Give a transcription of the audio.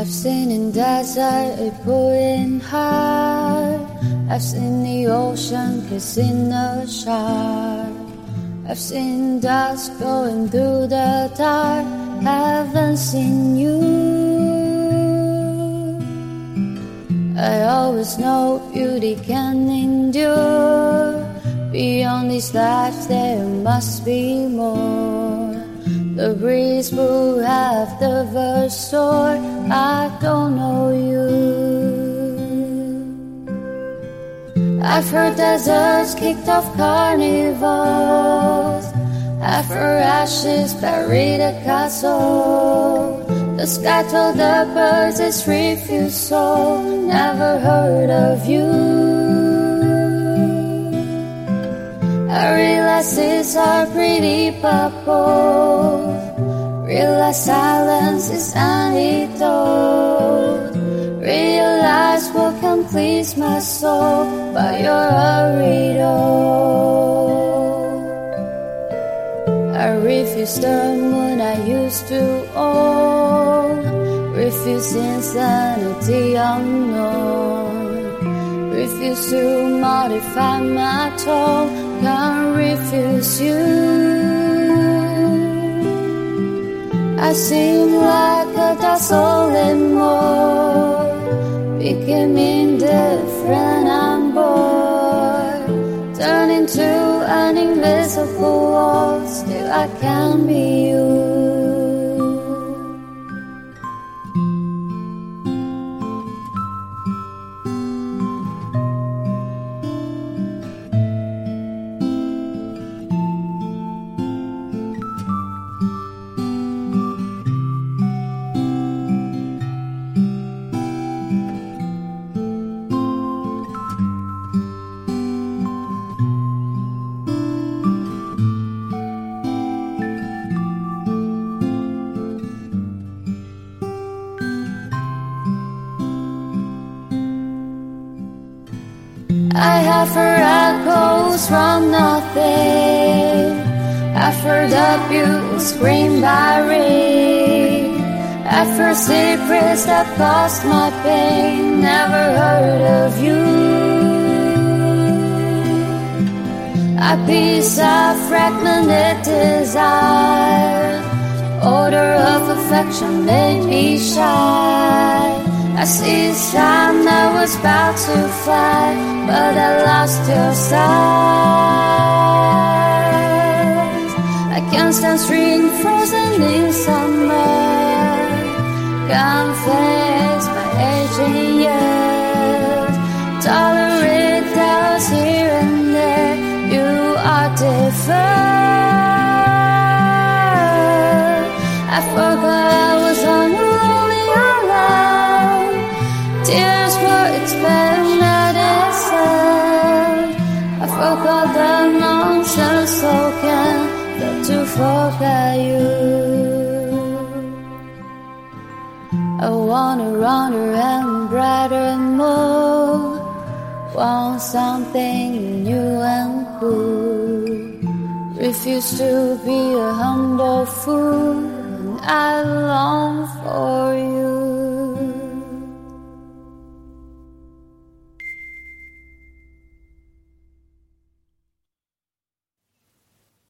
I've seen in desert a pouring heart. I've seen the ocean kissing the shark. I've seen dust going through the dark. Haven't seen you. I always know beauty can endure. Beyond these lives there must be more. The breeze blew half the verse, or I don't know you. I've heard deserts kicked off carnivals. I've heard ashes buried a castle. The sky told the birds its refusal. Never heard of you. I realize these are pretty bubbles. Realize silence is antidote. Realize what can please my soul, but you're a riddle. I refuse the moon I used to own. Refuse insanity unknown. Refuse to modify my tone. Can't refuse you. I seem like a dazzling more. Became indifferent, I'm bored. Turn into an invisible wall. Still I can be you. I have heard echoes from nothing. I've heard abuse screamed by rain. I've heard secrets that caused my pain. Never heard of you. A piece of fragmented desire. Odor of affection made me shy. I see sun, I was about to fly, but I lost your sight. I can't stand string frozen in summer. Can't face my aging years. Tolerate doubts here and there. You are different. I forgot I was unruly alive. Tears were expanded inside. I forgot the nonsense, so can fail to forget you. I wanna run around brighter and more. Want something new and cool. Refuse to be a humble fool, and I long for you.